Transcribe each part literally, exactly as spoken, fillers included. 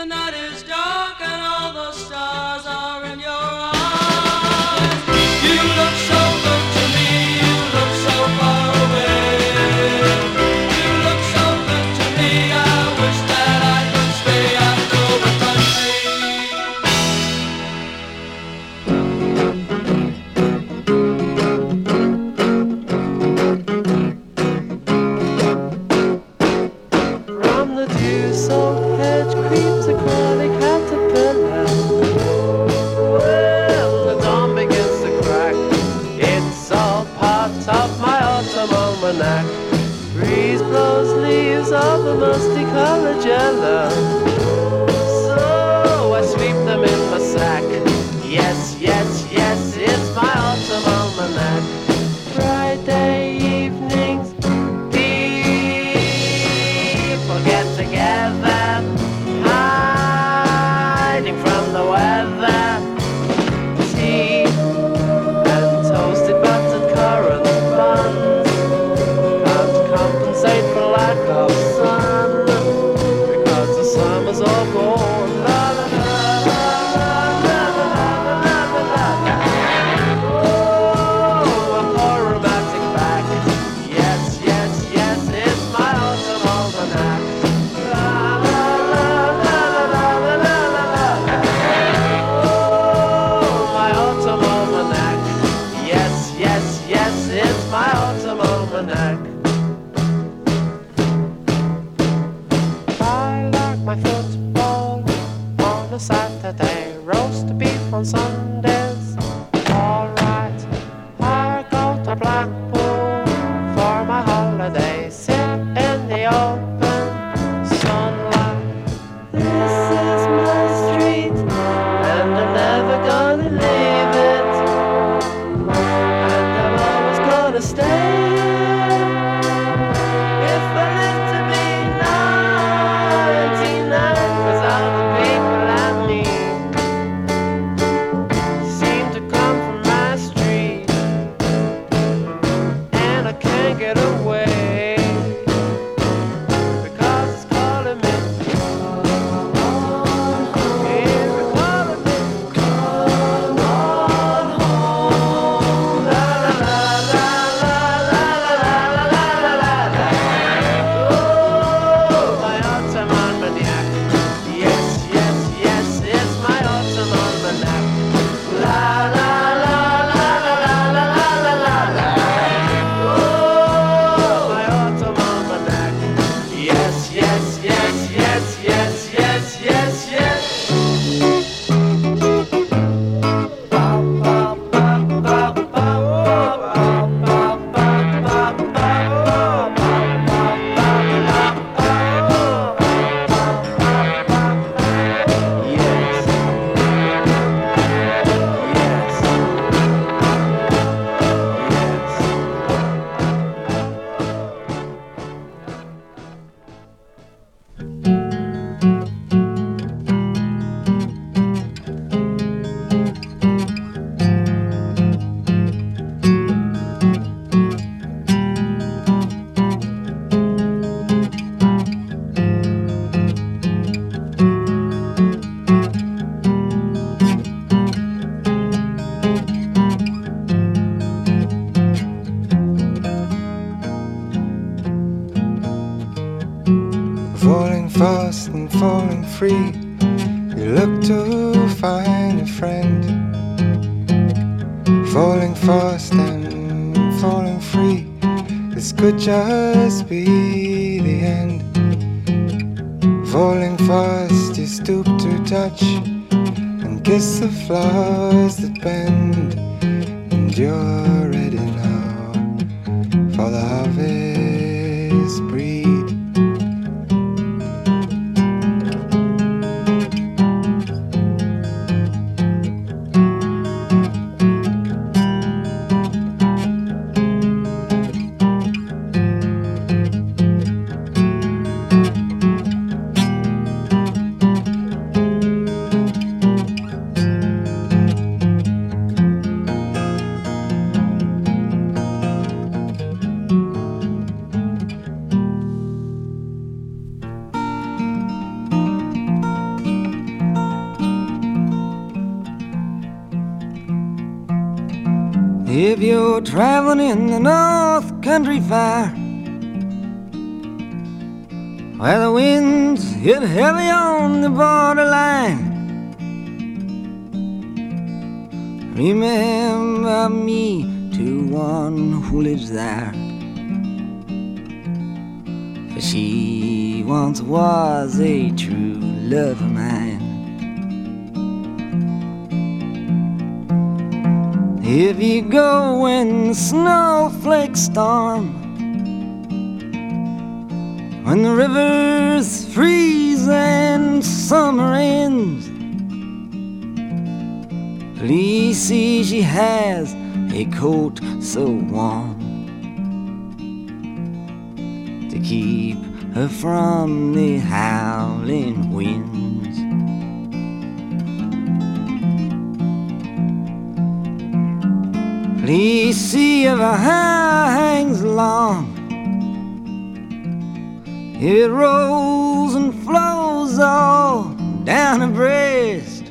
the night is dark and all the stars are in your eyes. You look so good to me, you look so far away. You look so good to me, I wish that I could stay at Clover Country. From the dew-soaked hedge creeps a curly caterpillar. Well, the dawn begins to crack. It's all part of my autumn almanac. Breeze blows leaves of a musty colored yellow. So I sweep them in my sack. Yes, yes, yes, it's my autumn almanac. Friday evenings, people get together, hiding from the weather. Tea and toasted buttered currant buns can't compensate for lack of sun, because the summer's all gone. La la la la la la la la la la. Oh, a poor romantic back. Yes, yes, yes, it's my autumn almanac. La la la la la la la la la. Oh, my autumn almanac. Yes, yes, yes, it's my autumn almanac. I like my football on a Saturday, roast beef on Sundays. Alright, I go to Blackpool for my holiday, sit in the open sunlight. This is my street, and I'm never gonna leave it, and I'm always gonna stay. If I live to be ninety-nine, 'cause all the people I meet seem to come from my street, and I can't get away, because it's calling me. Yeah, it's calling me. Come on home. La la la la la la la la la la la. Oh, my autumn almanac. Yes, yes, yes, it's my autumn almanac. La la la la la la la la la la. Oh, my autumn almanac. Yes, yes, yes, yes, yes, yes, yes, yes. Ba ba ba ba ba ba ba ba ba ba Yes. Falling fast and falling free, you look to find a friend. Falling fast and falling free, this could just be the end. Falling fast, you stoop to touch and kiss the flowers that bend, and you're ready now for the harvest breed. If you're traveling in the North Country Fair, where the winds hit heavy on the borderline, remember me to one who lives there, for she once was a true love of mine. If you go when the snowflakes storm, when the rivers freeze and summer ends, please see she has a coat so warm to keep her from the howling winds. Please see if her hair hangs long, if it rolls and flows all down her breast.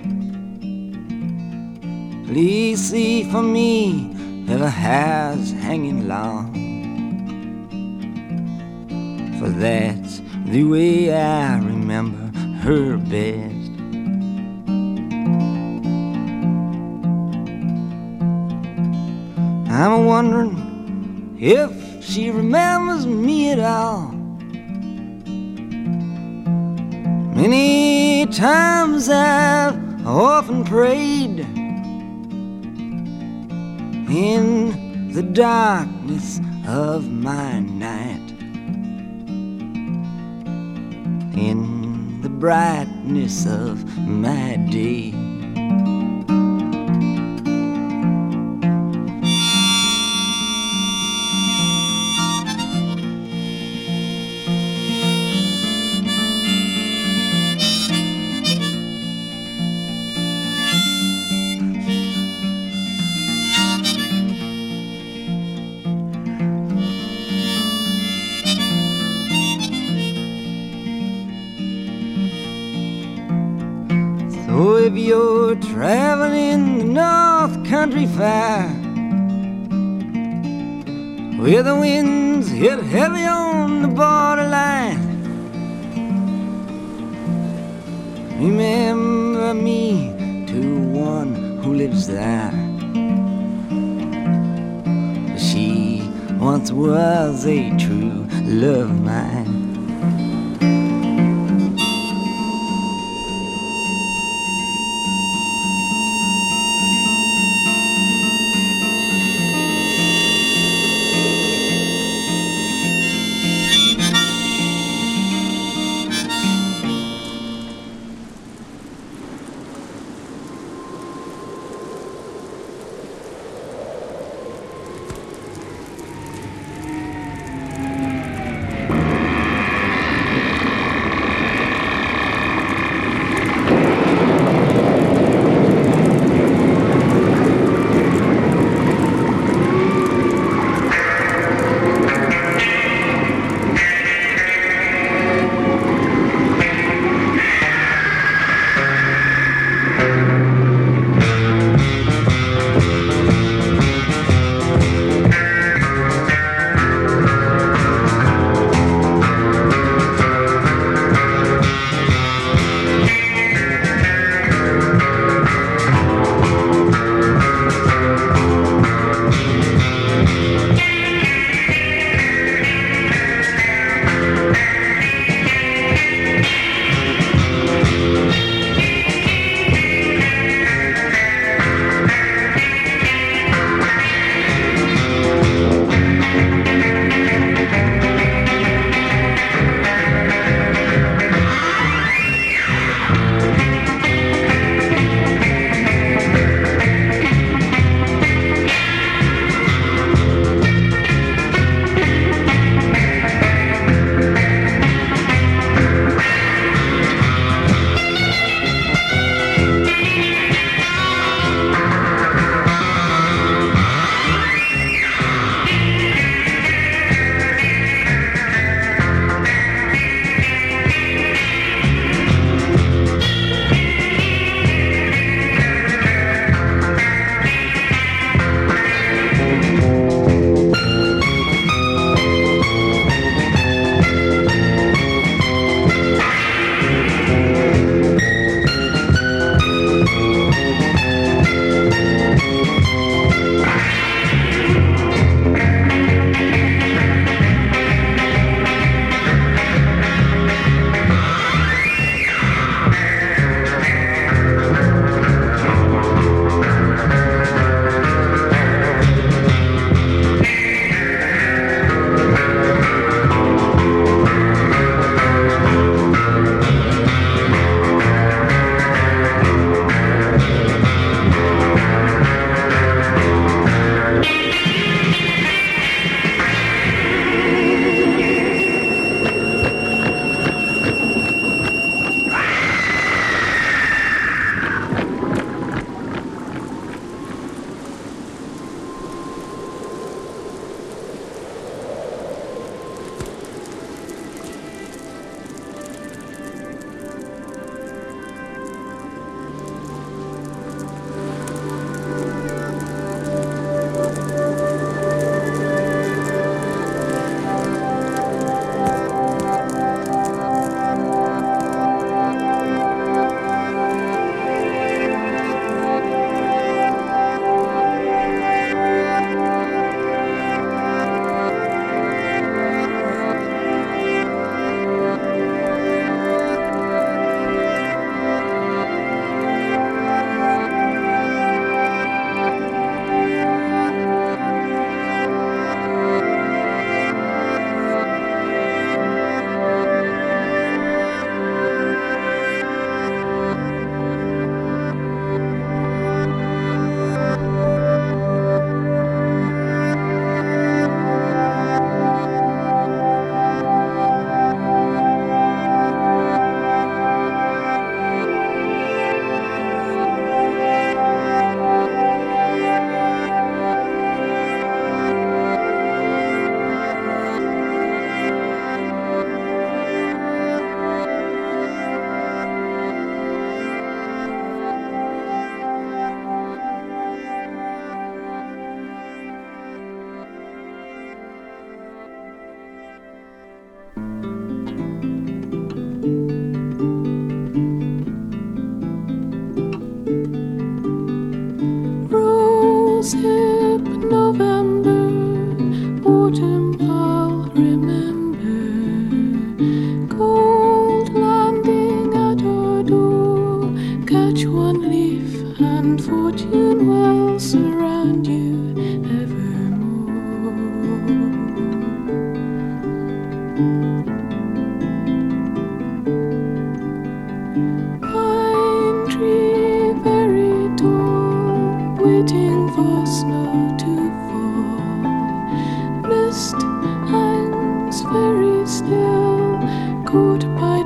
Please see for me if her hair's hanging long, for that's the way I remember her best. I'm wondering if she remembers me at all. Many times I've often prayed in the darkness of my night, in the brightness of my day. So if you're traveling the North Country Fair, where the winds hit heavy on the borderline, remember me to one who lives there, for she once was a true love of mine.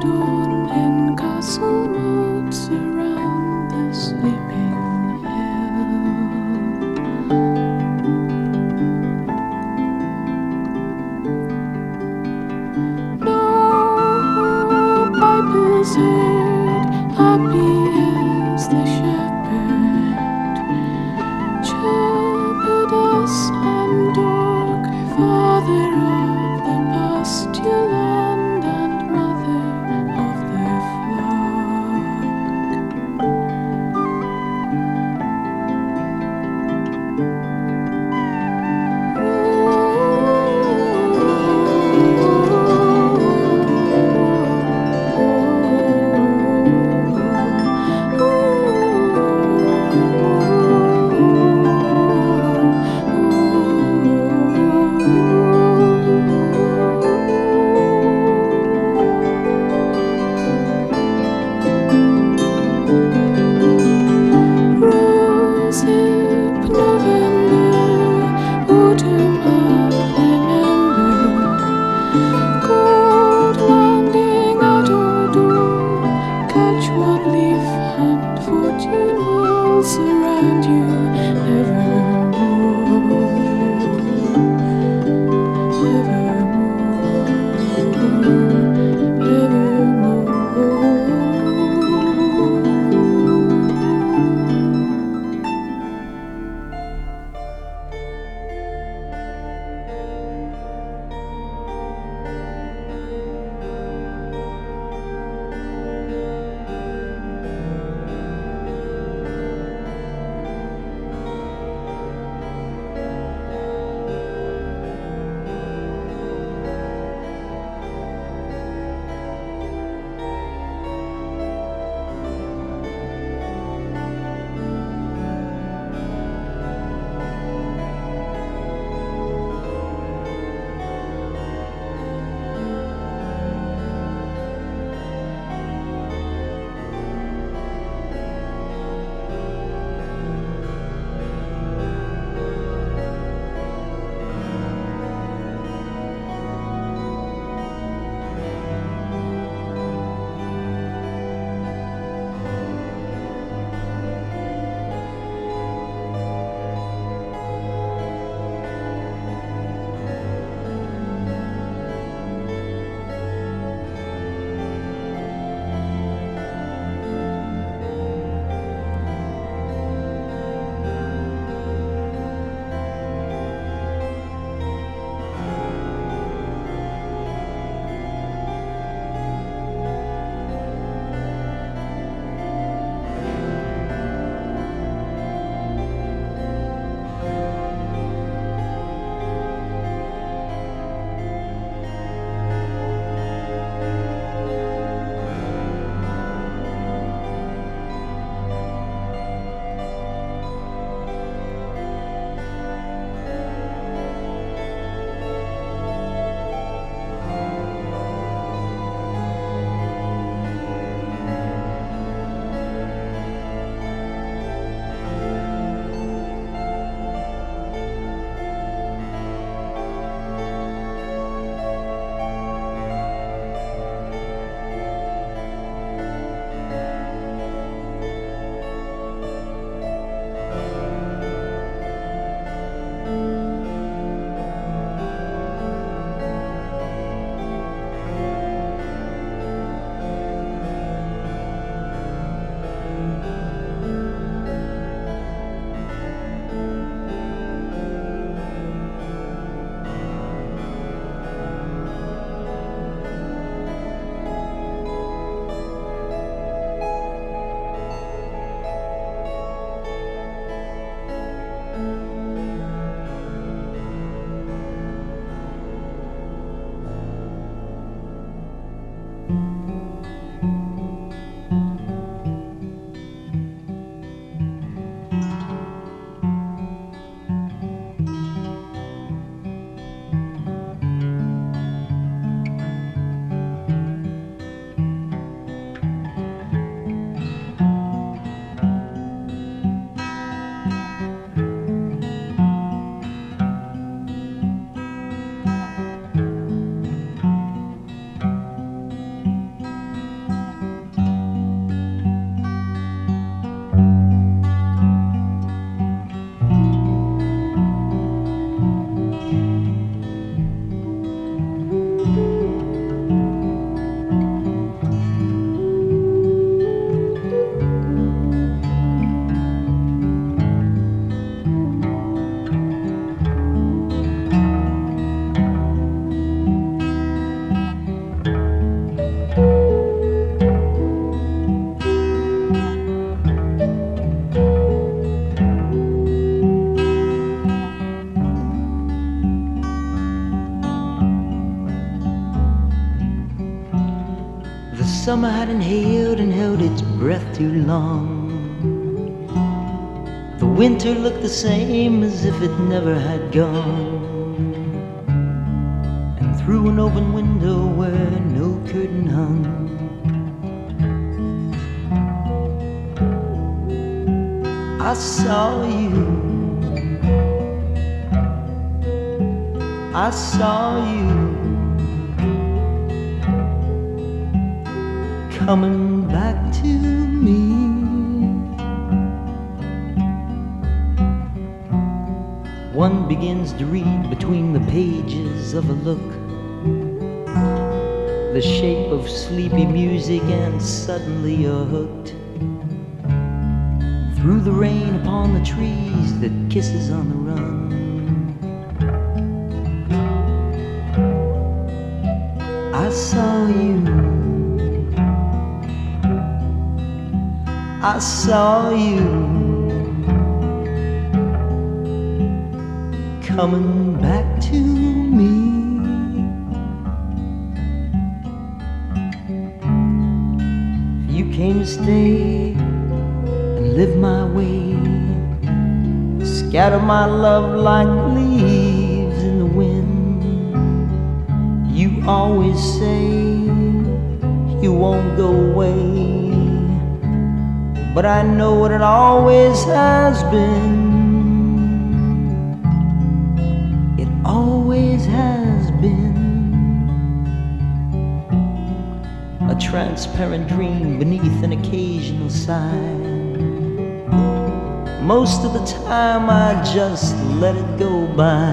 storm in castle moats around the sleeping hill. No pipe is heard, happy is the shepherd, shepherdess and dog, father of the pastureland and mother of the flock. summer had inhaled and held its breath too long. The winter looked the same as if it never had gone. And through an open window where no curtain hung, I saw you, I saw you coming back to me. One begins to read between the pages of a look, the shape of sleepy music, and suddenly you're hooked. Through the rain upon the trees that kisses on the run, I saw you, I saw you coming back to me. You came to stay and live my way, scatter my love like leaves in the wind. You always say you won't go away, but I know what it always has been. It always has been a transparent dream beneath an occasional sigh. Most of the time I just let it go by.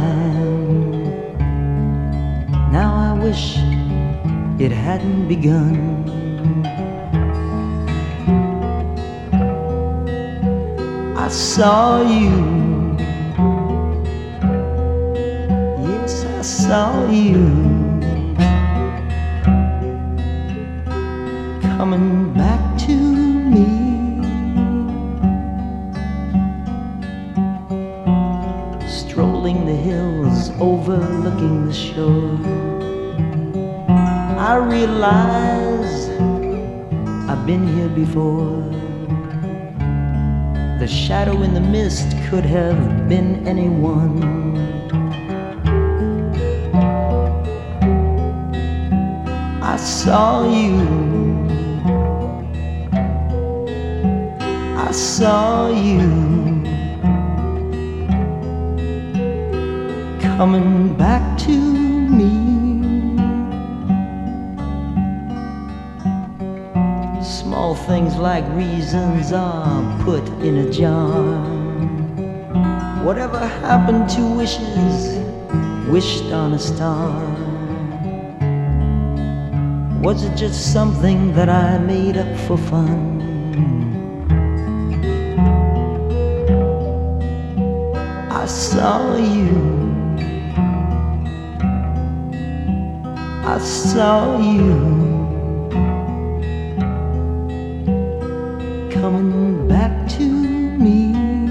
Now I wish it hadn't begun. I saw you, yes, I saw you coming back to me. Strolling the hills, overlooking the shore, I realize I've been here before. The shadow in the mist could have been anyone. I saw you, I saw you coming back to me. Small things like reasons are put in a jar. Whatever happened to wishes wished on a star? Was it just something that I made up for fun? I saw you, I saw you coming back to me.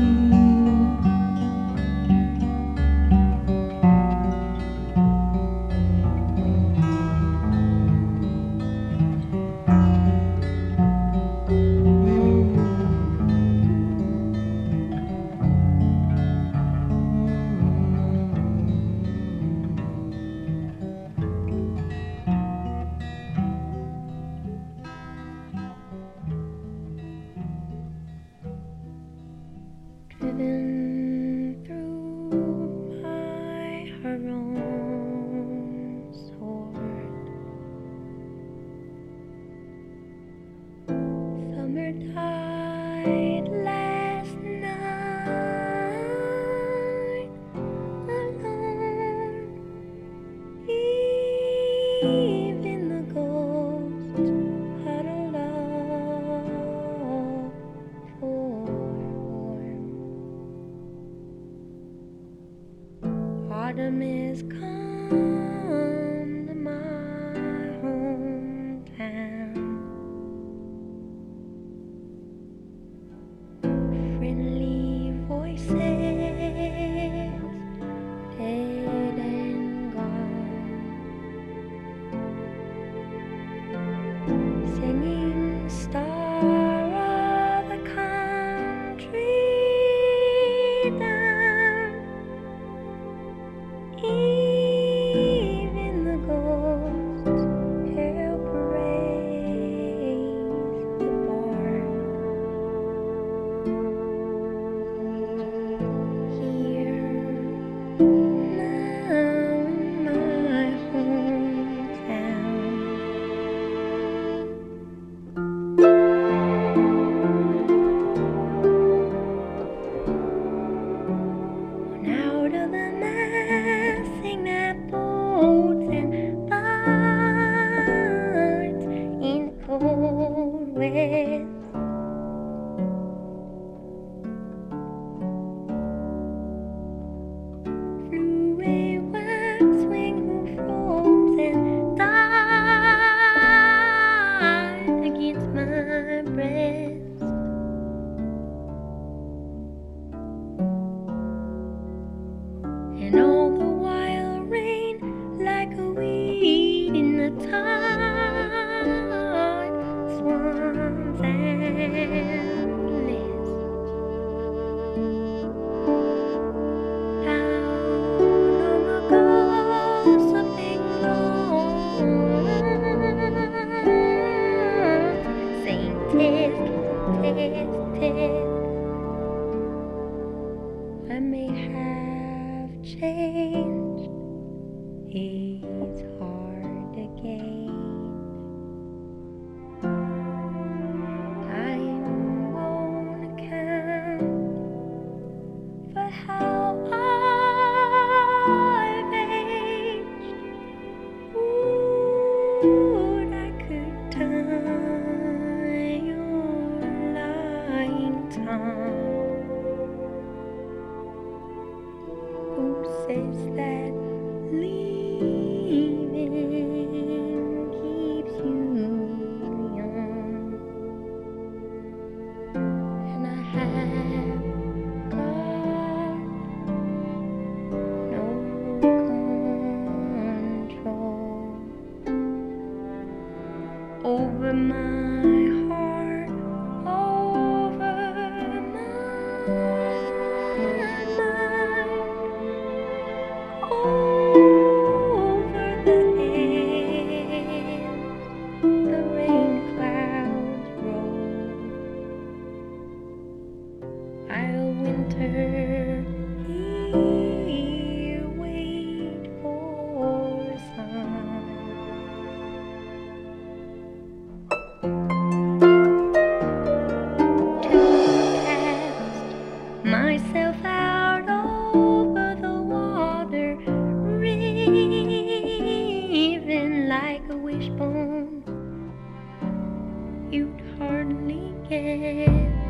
Driven through my own sword, summer died last night alone. Even the ghosts had a love for warmth. Autumn is come to my hometown. west. Flew a waxwing who froze and died against my breast. And all the while rain like a weed in the tide, swans endless. Down on the gossiping lawns, saying tisk, tisk, tisk. I may have changed, it's hard to gauge. Time won't account for how I've aged. Would I could tie your lying tongue. Who says that leaving keeps you young? And I have got no control over my heart, over my mind, over the hills the rain clouds roll. I'll winter here, wait for sun. To cast myself out over the water, raving like a wishbone, you'd hardly guess.